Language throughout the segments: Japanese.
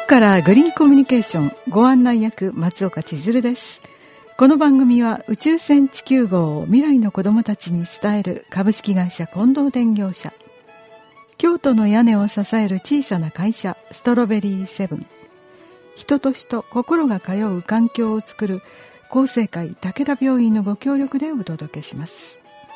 からグリーンコミュニケーションご案内役松岡千鶴です。この番組は宇宙船地球号を未来の子どもたちに伝える株式会社近藤電業者、京都の屋根を支える小さな会社ストロベリーセブン、人と人心が通う環境を作る厚生会武田病院のご協力でお届けします。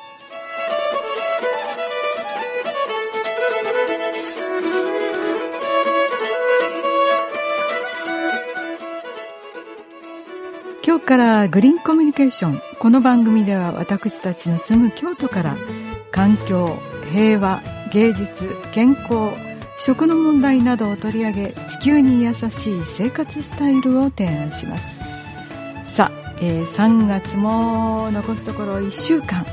今日からグリーンコミュニケーション。この番組では私たちの住む京都から環境、平和、芸術、健康、食の問題などを取り上げ、地球に優しい生活スタイルを提案します。さあ、3月も残すところ1週間、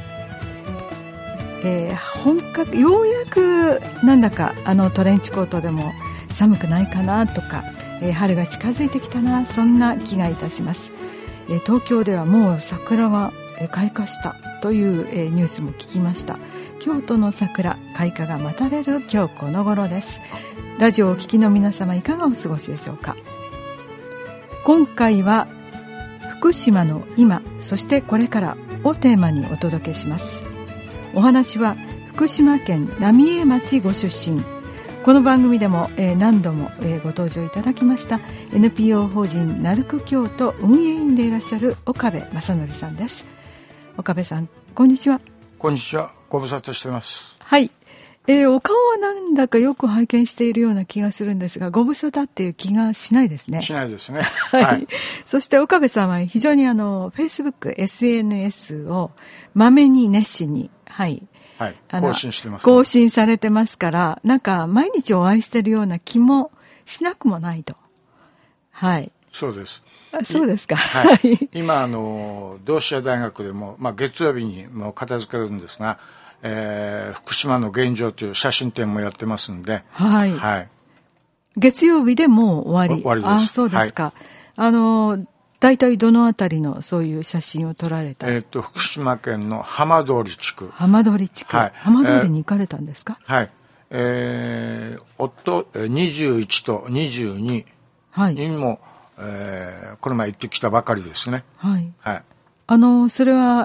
本格ようやくなんだかトレンチコートでも寒くないかなとか、春が近づいてきたな、そんな気がいたします。東京ではもう桜が開花したというニュースも聞きました。京都の桜開花が待たれる今日この頃です。ラジオをお聞きの皆様、いかがお過ごしでしょうか。今回は福島の今、そしてこれからをテーマにお届けします。お話は福島県浪江町ご出身、この番組でも何度もご登場いただきました NPO 法人なるく京都運営員でいらっしゃる岡部正則さんです。岡部さん、こんにちは。 こんにちは。ご無沙汰してます。 はい、お顔はなんだかよく拝見しているような気がするんですが、ご無沙汰っていう気がしないですね。 しないですね。 はい、そして岡部さんは非常にFacebook、SNS をまめに熱心に、はいはい、更新してます、ね、 更新されてますから、なんか毎日お会いしているような気もしなくもないと。はい。 そうです。 そうですか。 はい。今同志社大学でも、月曜日にもう片付けるんですが、福島の現状という写真展もやってますんで、 はい。 はい。 月曜日でもう終わり。 終わりです。 そうですか。はい、大体どのあたりのそういう写真を撮られた？ 福島県の浜通り地区。 浜通り地区。 はい、 浜通りに行かれたんですか？ はい。21と22にも、この前行ってきたばかりですね。 はい。 はい。 それは、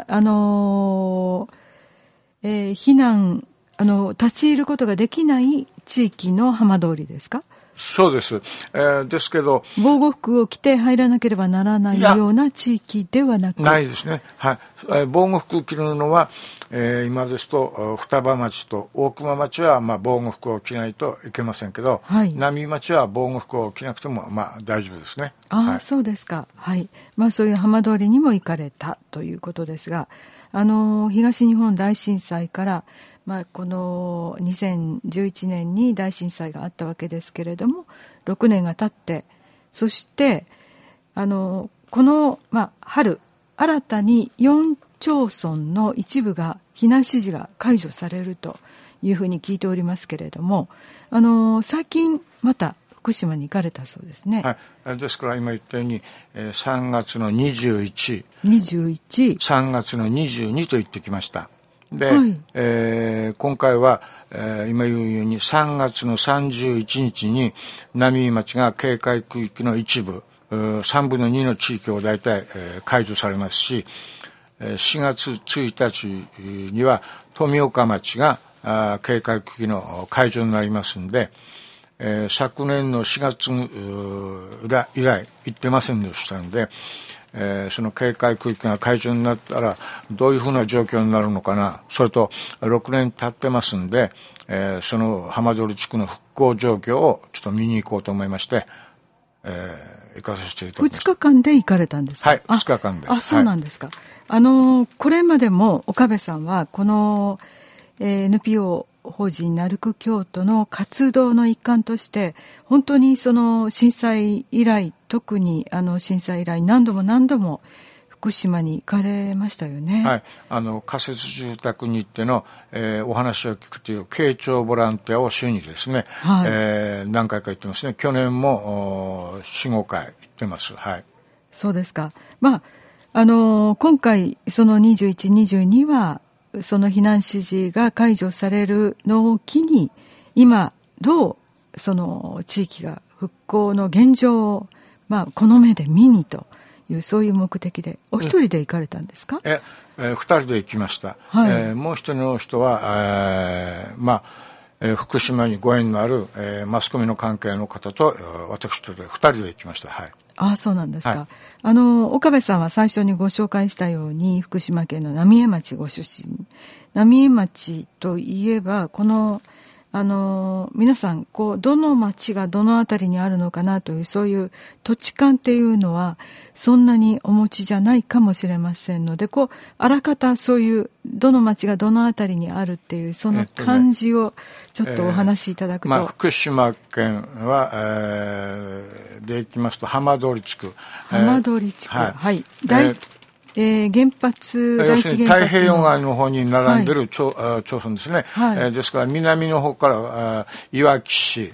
避難、立ち入ることができない地域の浜通りですか？ そうです。ですけど、 防護服を着て入らなければならないような地域ではなく、 ないですね。はい。防護服を着るのは、今ですと双葉町と大熊町は防護服を着ないといけませんけど、はい、浪江町は防護服を着なくても大丈夫ですね。 はい、そうですか。はい。そういう浜通りにも行かれたということですが、東日本大震災からこの2011年に大震災があったわけですけれども、6年が経って、そしてこの、春新たに4町村の一部が避難指示が解除されるというふうに聞いておりますけれども、最近また福島に行かれたそうですね。 はい、ですから今言ったように3月の21、3月の22と言ってきました。で、はい、今回は、今言うように3月の31日に浪江町が警戒区域の一部3分の2の地域を大体、解除されますし、4月1日には富岡町が警戒区域の解除になりますんで、昨年の4月以来行ってませんでしたので、その警戒区域が解除になったらどういうふうな状況になるのかな。それと6年経ってますんで、その浜通り地区の復興状況をちょっと見に行こうと思いまして、行かさせていただきました。 2日間で行かれたんですか？ はい、2日間で。 そうなんですか。はい、これまでも岡部さんはこの、NPO 法人なるく京都の活動の一環として、本当にその震災以来、特に震災以来何度も福島に行かれましたよね。 はい、仮設住宅に行っての、お話を聞くという慶長ボランティアを週にですね、はい、何回か行ってますね。去年も4、5回行ってます。はい。 そうですか。今回その21、22はその避難指示が解除されるのを機に、今どうその地域が復興の現状を、この目で見にというそういう目的でお一人で行かれたんですか？ 二人で行きました。はい、もう一人の人は、福島にご縁のある、マスコミの関係の方と私とで二人で行きました。はい。 あ、そうなんですか。はい、岡部さんは最初にご紹介したように福島県の浪江町ご出身。浪江町といえばこの皆さんどの町がどのあたりにあるのかなというそういう土地勘っていうのはそんなにお持ちじゃないかもしれませんのであらかたそういうどの町がどのあたりにあるっていうその感じをちょっとお話しいただくと、 福島県は、で行きますと浜通り地区、 浜通り地区、はい、原発第一原発の太平洋側の方に並んでる町村ですね、はい、ですから南の方からいわき市、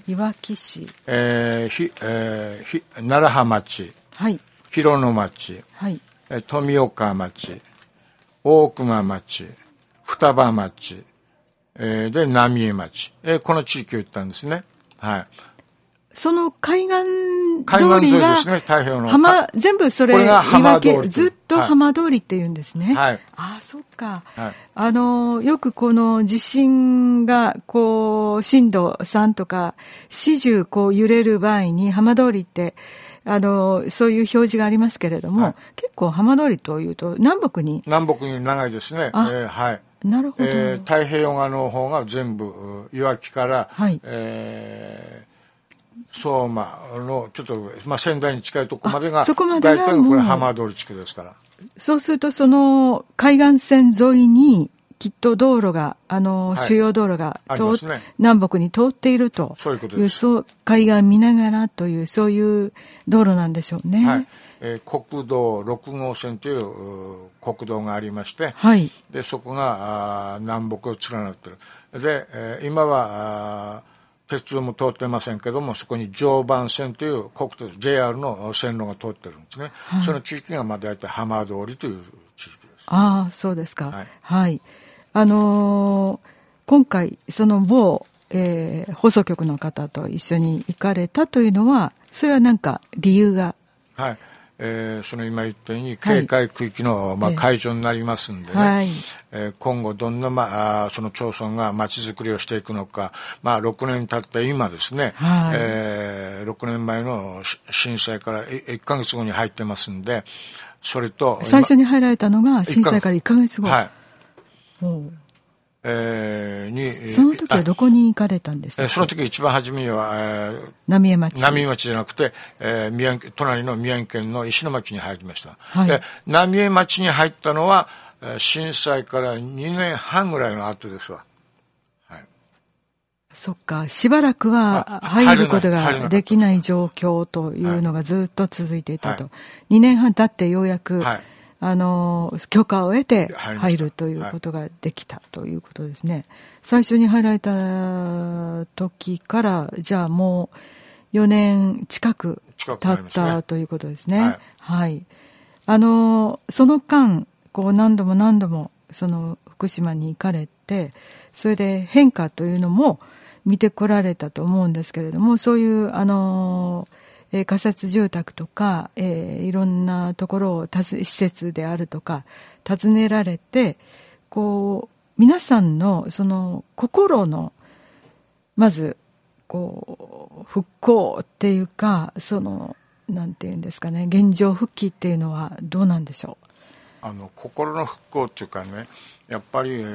楢葉町、はい、広野町、はい、富岡町、大熊町、双葉町、で浪江町、この地域を行ったんですね。はい。 その海岸通りがですね、太平洋の全部それ言い訳ずっと浜通りって言うんですね。はい。ああ、そっか。はい、よくこの地震が震度3とか始終揺れる場合に浜通りってそういう表示がありますけれども、はい、結構浜通りというと南北に長いですね。はい。 なるほど。 太平洋側の方が全部いわきから、はい、相馬のちょっと、仙台に近いところまでがそこまでがこれ浜通り地区ですから。 そうするとその海岸線沿いにきっと道路が主要道路がね、南北に通っているとそういうことです。 海岸見ながらというそういう道路なんでしょうね。はい。 国道6号線という国道がありまして、はい、でそこが南北を連なっている。で、今は鉄道も通ってませんけども、そこに常磐線という国鉄 JR の線路が通ってるんですね。はい、その地域が大体浜通りという地域です。 ああ、そうですか。はい。はい、今回その某、放送局の方と一緒に行かれたというのは、それは何か理由が？ はい。その今言ったように警戒区域の、解除になりますんでね、はい、今後どんな、その町村が街づくりをしていくのか、6年経った今ですね、はい、6年前の震災から1ヶ月後に入ってますんで、それと最初に入られたのが震災から1ヶ月後。はい。その時はどこに行かれたんですか？ その時一番初めは、 浪江町じゃなくて、隣の宮城県の石巻に入りました。はい、で浪江町に入ったのは震災から2年半ぐらいの後ですわ。はい、 そっか、しばらくは入ることができない状況というのがずっと続いていたと。はい、2年半経ってようやく、はい、許可を得て入るということができたということですね。はい、最初に入られた時からじゃあもう4年近く経ったということですね。はい。はい、その間何度もその福島に行かれて、それで変化というのも見てこられたと思うんですけれども、そういう仮設住宅とか、いろんなところを施設であるとか訪ねられて、皆さんのその心のまず復興っていうか、なんていうんですかね、現状復帰っていうのはどうなんでしょう？ 心の復興っていうかね、やっぱり、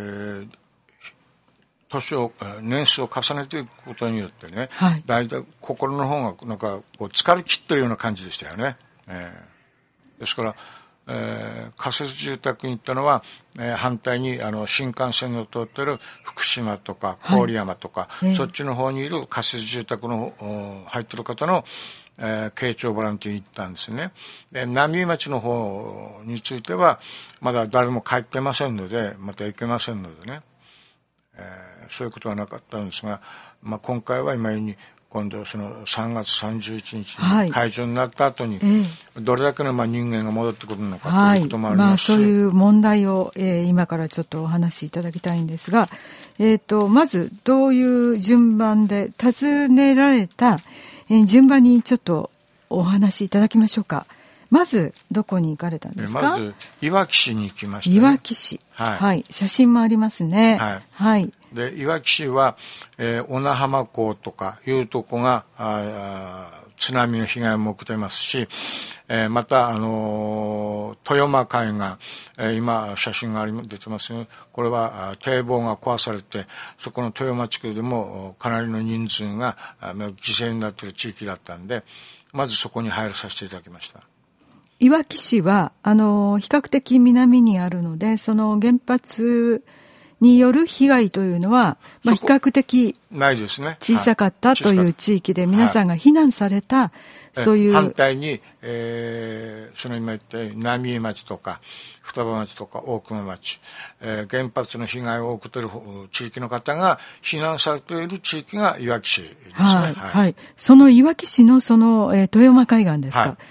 年数を重ねていくことによってね、はい、だいたい心の方が疲れ切ってるような感じでしたよね。ですから、仮設住宅に行ったのは、反対に新幹線の通ってる福島とか郡山とか、はい、そっちの方にいる仮設住宅の入ってる方の、慶長ボランティアに行ったんですね。で浪江町の方についてはまだ誰も帰ってませんので、また行けませんのでね、そういうことはなかったんですが、今回は今言うように今度その3月31日に解除になった後にどれだけの人間が戻ってくるのかということもありますし、 そういう問題を、今からちょっとお話しいただきたいんですが、まずどういう順番で訪ねられた、 順番にちょっとお話しいただきましょうか。まずどこに行かれたんですか？ まずいわき市に行きましたね。 いわき市、はい、はい、写真もありますね。はい、はい、 でいわき市は、小名浜港とかいうとこが津波の被害も受けてますし、また豊間海岸、今写真が出てますよ。これは堤防が壊されて、そこの豊間地区でもかなりの人数が犠牲になっている地域だったんで、まずそこに入らさせていただきました。 いわき市は比較的南にあるので、その原発による被害というのは、比較的ないですね。 小さかったという地域で、皆さんが避難された、そういう反対に、その今言った浪江町とか双葉町とか大熊町、原発の被害を受けている地域の方が避難されている地域がいわき市ですね。 はい、はい、そのいわき市のその、豊間海岸ですか。はい、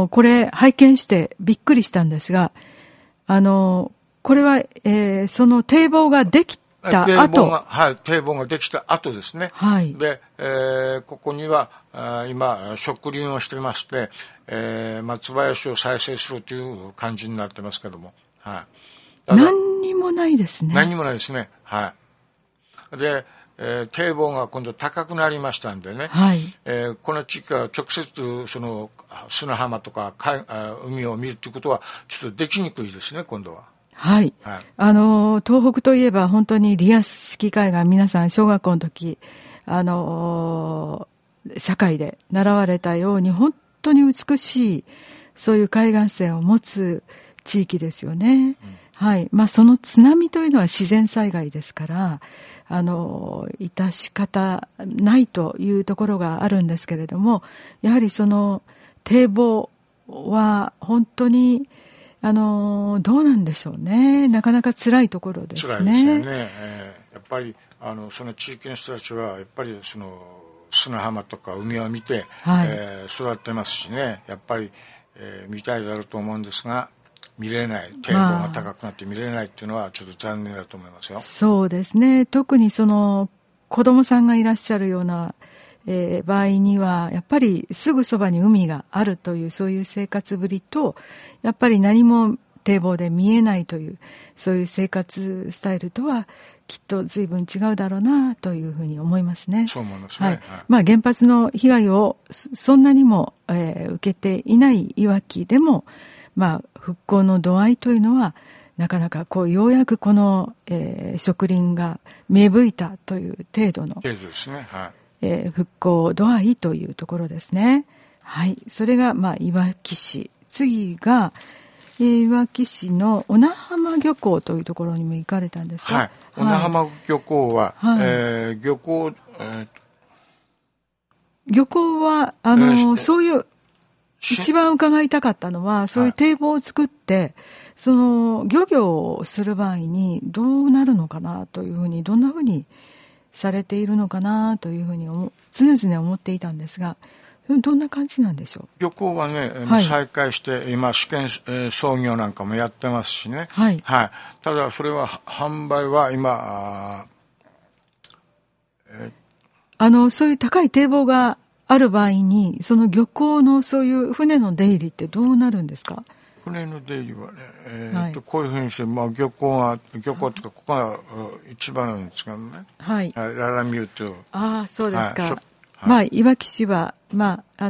これ拝見してびっくりしたんですが、これは、その堤防ができた後、 はい、堤防ができた後ですね。はい。で、ここには今植林をしてまして、松林を再生するという感じになってますけども、はい。 何にもないですね。 何にもないですね。はい。で、堤防が今度高くなりましたんでね、はい、この地域は直接その砂浜とか海を見るということはちょっとできにくいですね、今度は。 はい。はい、東北といえば本当にリアス式海岸、皆さん小学校の時、社会で習われたように本当に美しいそういう海岸線を持つ地域ですよね。うん、はい。まあその津波というのは自然災害ですから、致し方ないというところがあるんですけれども、やはりその堤防は本当にどうなんでしょうね。なかなか辛いところですね。 辛いですよね。やっぱりその地域の人たちはやっぱりその砂浜とか海を見て、はい、育ってますしね。やっぱり、見たいだろうと思うんですが、見れない、堤防が高くなって見れないっていうのはちょっと残念だと思いますよ。 そうですね。特にその子供さんがいらっしゃるような、場合にはやっぱりすぐそばに海があるというそういう生活ぶりと、やっぱり何も堤防で見えないというそういう生活スタイルとはきっと随分違うだろうなというふうに思いますね。 そう思いますね。 はい。まあ原発の被害をそんなにも、受けていないいわきでも、まあ復興の度合いというのはなかなかようやくこの、植林が芽吹いたという程度のですね。はい。 復興度合いというところですね。はい。それがまあいわき市。次が、いわき市の小名浜漁港というところにも行かれたんですか？ はい。小名浜漁港は、はい、漁港はそういう一番伺いたかったのは、そういう堤防を作って、その漁業をする場合にどうなるのかなというふうに、どんなふうにされているのかなというふうに常々思っていたんですが、どんな感じなんでしょう？ 漁港はね、はい、再開して今試験、操業なんかもやってますしね。はい。はい。ただそれは販売は今そういう高い堤防がある場合に、その漁港のそういう船の出入りってどうなるんですか？ 船の出入りはね、はい、こういうふうにして、まあ、漁港っていうか、ここが一番なんですけどね。はい。ララミューと。 ああ、そうですか。はい、まあ、いわき市は、まあ、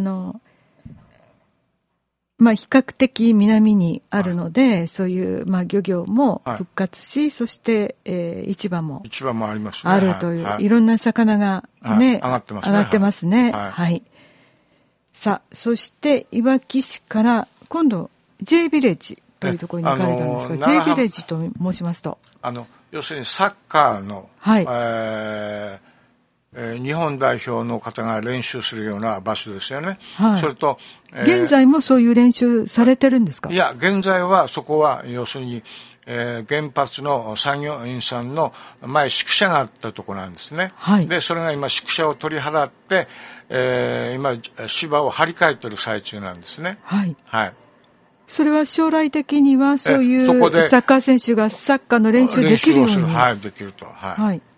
まあ、比較的南にあるので、はい、そういう、まあ、漁業も復活し、はい、そして、市場もありますね。 あるという、はい、いろんな魚がね、はい、上がってますね。はい。はい、さあ、そして、いわき市から、今度、J ビレッジというところに行かれたんですが、J ビレッジと申しますと。 要するにサッカーの、はい、日本代表の方が練習するような場所ですよね。はい、それと、 現在もそういう練習されてるんですか？ いや、現在はそこは要するに、原発の作業員さんの前宿舎があったところなんですね。はい、で、それが今宿舎を取り払って、今芝を張り替えてる最中なんですね。はい。はい。 それは将来的にはそういうサッカー選手がサッカーの練習できるように。 はい、できると。はい。はい、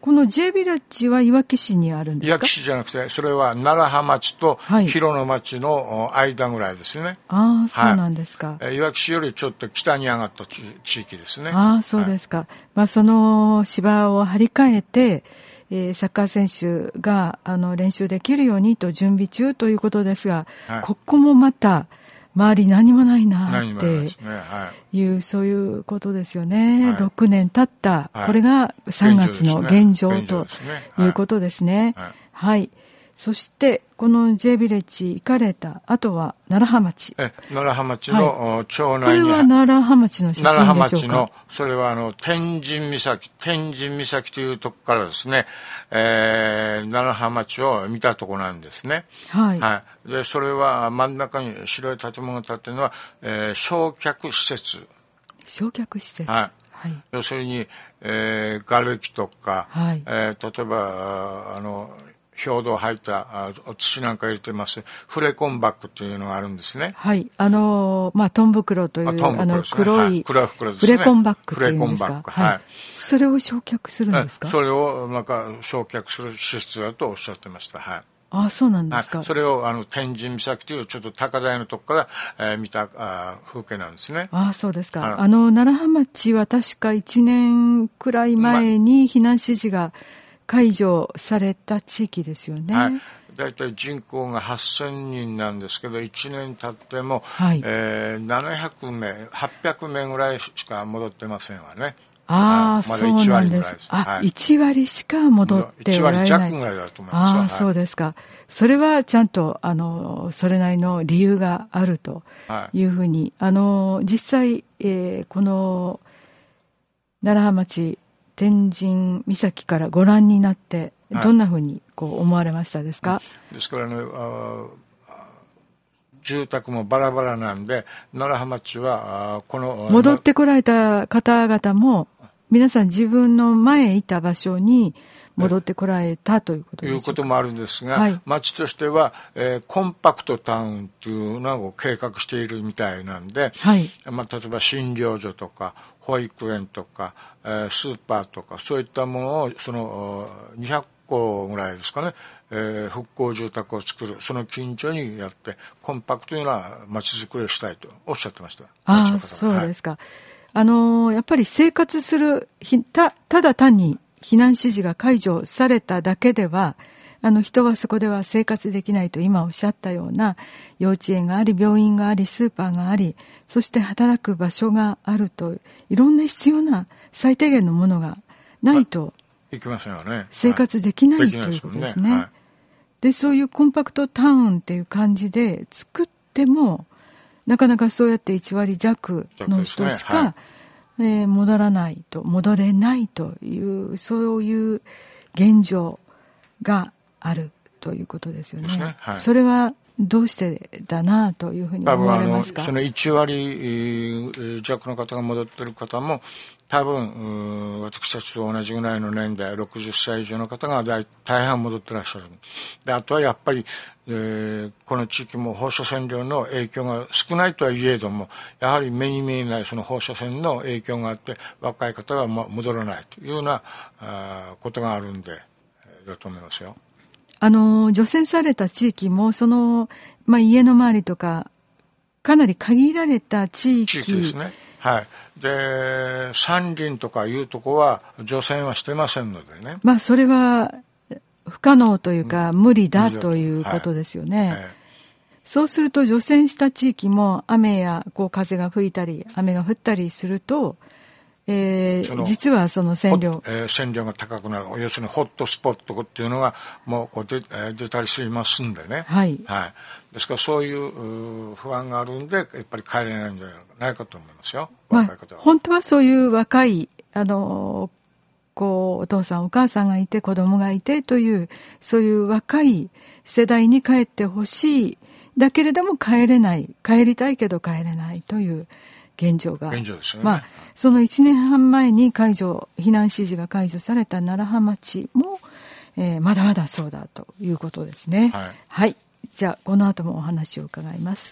この J ビレッジはいわき市にあるんですか？ いわき市じゃなくて、それは楢葉町と広野町の間ぐらいですね。 ああ、そうなんですか。 いわき市よりちょっと北に上がった地域ですね。 ああ、そうですか。その芝を張り替えて、サッカー選手が練習できるようにと準備中ということですが、ここもまた周り何もないなっていう、そういうことですよね。6年経った、これが3月の現状ということですね。はい。そしてこの J ビレッジ行かれた後は楢葉町。 楢葉町の町内に、 これは楢葉町の出身でしょうか？ 楢葉町の、それは天神岬というとこからですね、楢葉町を見たとこなんですね。 はい。 で、それは真ん中に白い建物が建っているのは、焼却施設。 焼却施設。 はい。要するに、瓦礫とか、例えば、表土を入った土なんか入れてますフレコンバッグというのがあるんですね。 はい。トン袋という、黒い、 黒袋ですね。 フレコンバッグっていうんですか？ フレコンバッグ。はい。 それを焼却するんですか？ それを、焼却する施設だとおっしゃってました。はい。 ああ、そうなんですか。 それを、天神岬というちょっと高台のとこから、見た風景なんですね。 ああ、そうですか。楢葉町は確か1年くらい前に避難指示が解除された地域ですよね。はい。 だいたい人口が8000人なんですけど、1年経っても、700名、800名ぐらいしか戻ってませんわね。 ああ、そうなんです。1割しか戻っておられない。 1割弱ぐらいだと思います。 ああ、そうですか。それはちゃんと、それなりの理由があるというふうに、実際、この、楢葉町、天神岬からご覧になって、どんなふうに思われましたですか？ ですからね、住宅もバラバラなんで、楢葉町は、 戻ってこられた方々も、皆さん自分の前いた場所に戻ってこられたということですか？ いうこともあるんですが、町としては、コンパクトタウンというのを計画しているみたいなんで、例えば診療所とか、保育園とか、スーパーとか、そういったものを、200個ぐらいですかね、復興住宅を作る、その近所にやって、コンパクトな町づくりをしたいとおっしゃってました。 ああ、そうですか。やっぱり生活する、ただ単に避難指示が解除されただけでは、人はそこでは生活できないと今おっしゃったような幼稚園があり、病院があり、スーパーがあり、そして働く場所があると、いろんな必要な最低限のものがないと、 いきませんよね。 生活できないということですね。で、そういうコンパクトタウンっていう感じで作っても、なかなかそうやって1割弱の人しか、戻れないという、そういう現状があるということですよね。それはどうしてだなというふうに思われますか？ その1割弱の方が戻っている方も、多分、私たちと同じぐらいの年代、60歳以上の方が大半戻ってらっしゃる。で、あとはやっぱり、この地域も放射線量の影響が少ないとはいえども、やはり目に見えないその放射線の影響があって、若い方が戻らないというようなことがあるんで、だと思いますよ。 除染された地域も、家の周りとか、かなり限られた地域ですね。はい。で、山林とかいうとこは除染はしてませんのでね。 それは不可能というか、無理だということですよね。そうすると除染した地域も雨や風が吹いたり、雨が降ったりすると、実はその線量が高くなる、要するにホットスポットっていうのがもう出たりしますんでね。ですからそういう不安があるんで、やっぱり帰れないんじゃないかと思いますよ。若い方は。 本当はそういう若いお父さんお母さんがいて子供がいてという、そういう若い世代に帰ってほしい。だけれども帰れない、帰りたいけど帰れないという現状が。 現状ですよね。 その1年半前に避難指示が解除された楢葉町も、まだまだそうだということですね。はい。じゃあ、この後もお話を伺います。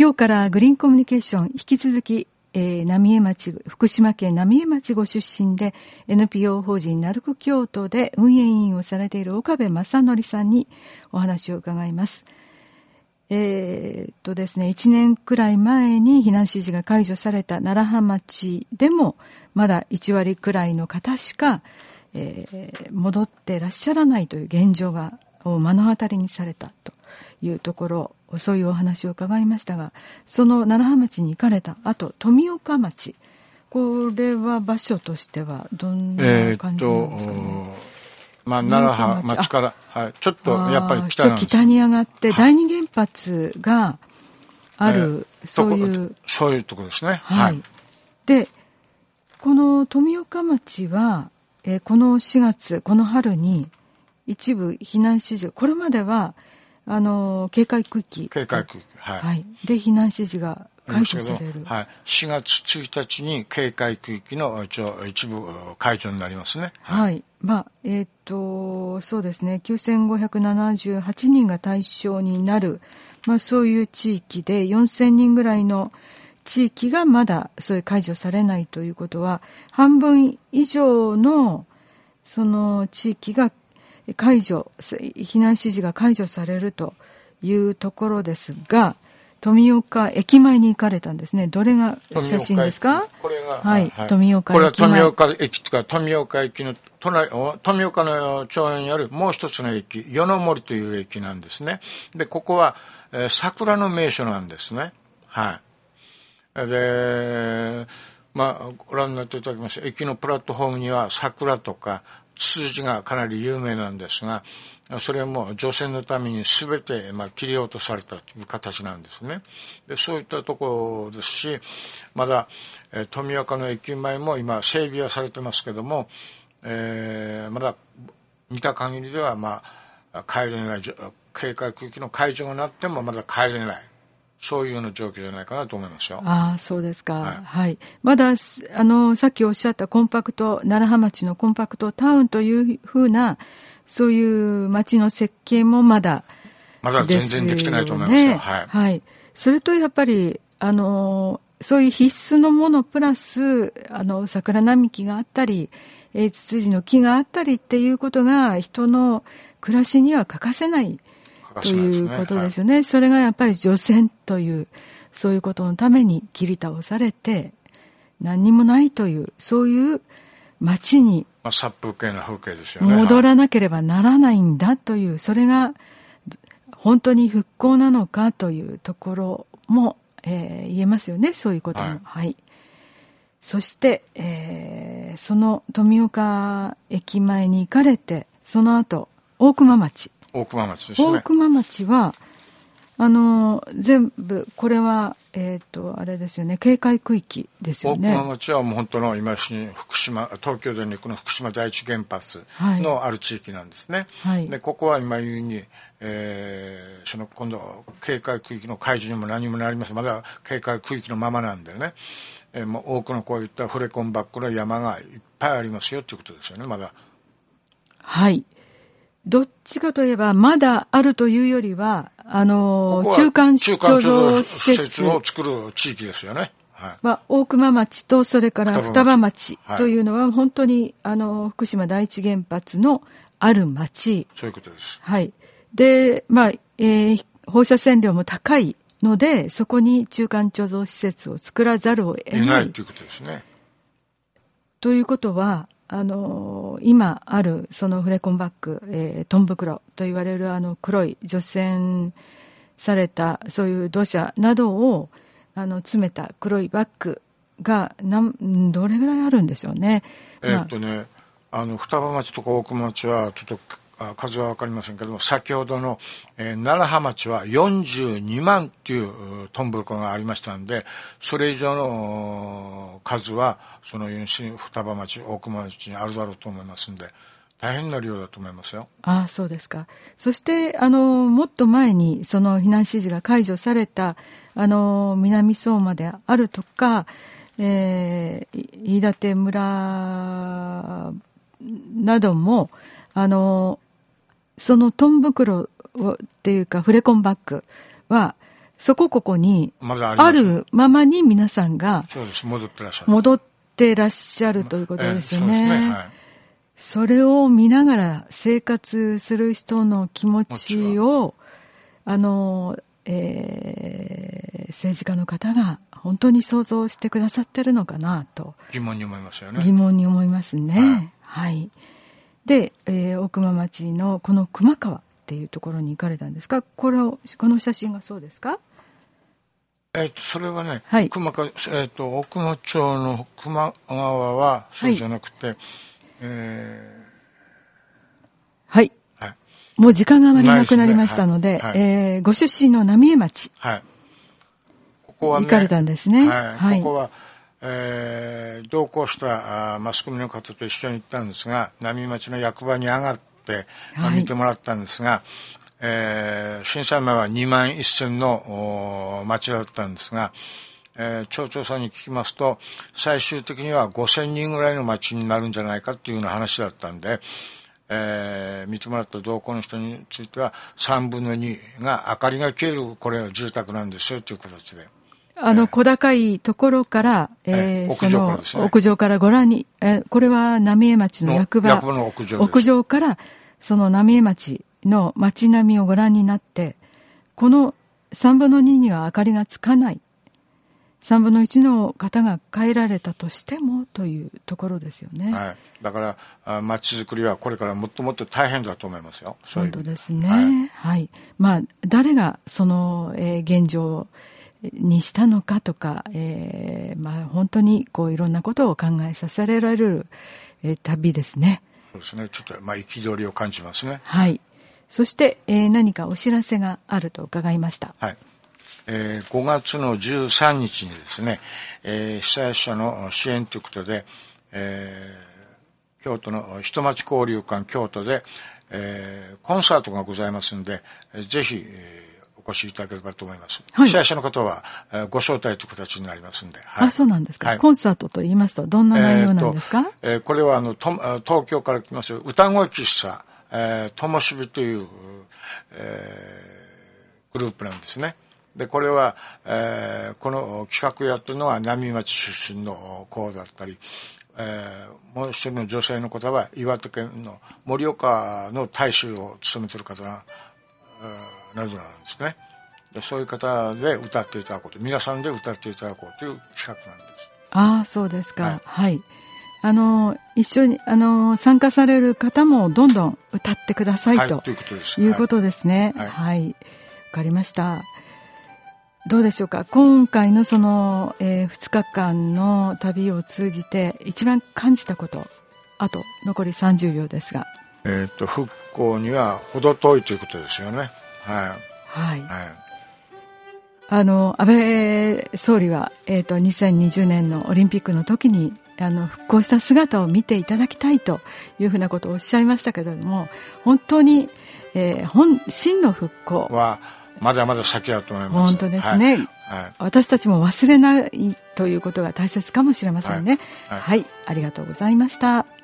今日からグリーンコミュニケーション引き続き、浪江町、福島県浪江町ご出身で NPO 法人鳴子京都で運営委員をされている岡部正則さんにお話を伺います。ですね、1年くらい前に避難指示が解除された楢葉町でもまだ1割くらいの方しか、戻ってらっしゃらないという現状を目の当たりにされたというところ、そういうお話を伺いましたが、その楢葉町に行かれた後、富岡町、これは場所としてはどんな感じなんですかね。 楢葉町から、はい、ちょっとやっぱり北なんです。 北に上がって第二原発がある、そういうところですね。 はい。で、この富岡町は、この4月、この春に一部避難指示、これまでは警戒区域、 はい、 はい、で避難指示が解除される、 はい、4月1日に警戒区域の一部解除になりますね。 はい、そうですね、9578人が対象になる、そういう地域で4000人ぐらいの地域がまだそういう解除されないということは、半分以上のその地域が避難指示が解除されるというところですが、富岡駅前に行かれたんですね。どれが写真ですか？ これが、 はい、富岡駅前。 これは富岡駅とか富岡駅の隣、富岡の町にあるもう一つの駅、与の森という駅なんですね。で、ここは、桜の名所なんですね。はい。で、ご覧になっていただきました。駅のプラットフォームには桜とかツツジがかなり有名なんですが、それも除染のために全て切り落とされたという形なんですね。で、そういったところですし、まだ富岡の駅前も今整備はされてますけども、まだ見た限りでは帰れない、警戒区域の解除になってもまだ帰れない、そういうような状況じゃないかなと思いますよ。 ああ、そうですか。はい。はい、まださっきおっしゃった楢葉町のコンパクトタウンというふうな、そういう町の設計もまだ全然できてないと思いますよ。はい。 はい。それとやっぱりそういう必須のものプラス桜並木があったり、ツツジの木があったりっていうことが人の暮らしには欠かせないということですよね。はい、それがやっぱり除染というそういうことのために切り倒されて何にもないという、そういう町に殺風景な風景ですよね。 戻らなければならないんだという、それが本当に復興なのかというところも、言えますよね。そういうことも。はい。はい、そして、その富岡駅前に行かれて、その後大熊町ですね。 大熊町は全部これはあれですよね、警戒区域ですよね。 大熊町はもう本当の今東京電力の福島第一原発のある地域なんですね。はい、でここは今言うに、今度警戒区域の解除にも何もなります。まだ警戒区域のままなんでね。もう多くのこういったフレコンバックの山がいっぱいありますよということですよね。まだ。 はい。どっちかといえばまだあるというよりは中間貯蔵施設を作る地域ですよね。 はい、大熊町とそれから双葉町というのは本当に福島第一原発のある町。 そういうことです。 はい。で、放射線量も高いので、そこに中間貯蔵施設を作らざるを得ないということですね。 ということは今あるそのフレコンバッグ、トン袋と言われる黒い除染されたそういう土砂などを詰めた黒いバッグがどれぐらいあるんでしょうね。 双葉町とか大熊町はちょっと数は分かりませんけども、先ほどの、楢葉町は42万というトン袋がありましたので、それ以上の数はその双葉町、大熊町にあるだろうと思いますので、大変な量だと思いますよ。 ああ、そうですか。そしてもっと前にその避難指示が解除された南相馬であるとか、飯舘村などもそのトン袋っていうかフレコンバッグはそこここにあるままに皆さんが戻ってらっしゃるということですよね。それを見ながら生活する人の気持ちを政治家の方が本当に想像してくださってるのかなと疑問に思いますよね。 疑問に思いますね。はい。で、大熊町のこの熊川っていうところに行かれたんですか？この写真がそうですか？ それはね、熊川、大熊町の熊川はそうじゃなくて、 はい。もう時間があまりなくなりましたので、ご出身の浪江町、ここはね、行かれたんですね。 ここは、同行したマスコミの方と一緒に行ったんですが、浪江町の役場に上がって、見てもらったんですが、震災前は2万1000の町だったんですが、町長さんに聞きますと、最終的には5000人ぐらいの町になるんじゃないかっていうような話だったんで、見てもらった同行の人については3分の2が明かりが消える、これは住宅なんですよという形で。 小高いところから、 屋上からですね。 屋上からご覧に、これは浪江町の役場の屋上です。 屋上から、その浪江町の街並みをご覧になって、この3分の2には明かりがつかない。3分の1の方が帰られたとしてもというところですよね。 だから町づくりはこれからもっともっと大変だと思いますよ。 本当ですね。誰がその、現状にしたのかとか、本当にこういろんなことを考えさせられる、旅ですね。 そうですね。ちょっと憤りを感じますね。 そして、何かお知らせがあると伺いました。 5月の13日にですね、被災者の支援ということで、京都の人町交流館京都で、コンサートがございますので、ぜひ、お越しいただければと思います。被災者の方は、ご招待という形になりますので。 そうなんですか。コンサートと言いますと、どんな内容なんですか？ これは東京から来ます歌声喫茶、ともしびという、グループなんですね。で、これは、この企画やってるのは浪江町出身の子だったり、もう一人の女性の方は岩手県の盛岡の大使を務めている方などなんですね。で、そういう方で歌っていただこうと、皆さんで歌っていただこうという企画なんです。 そうですか。一緒に参加される方もどんどん歌ってくださいということですね。わかりました。どうでしょうか。今回のその、2日間の旅を通じて一番感じたこと、あと残り30秒ですが。 復興には程遠いということですよね。 安倍総理は、2020年のオリンピックの時に復興した姿を見ていただきたいというふうなことをおっしゃいましたけれども、本当に、真の復興はまだまだ先だと思います。 本当ですね。私たちも忘れないということが大切かもしれませんね。ありがとうございました。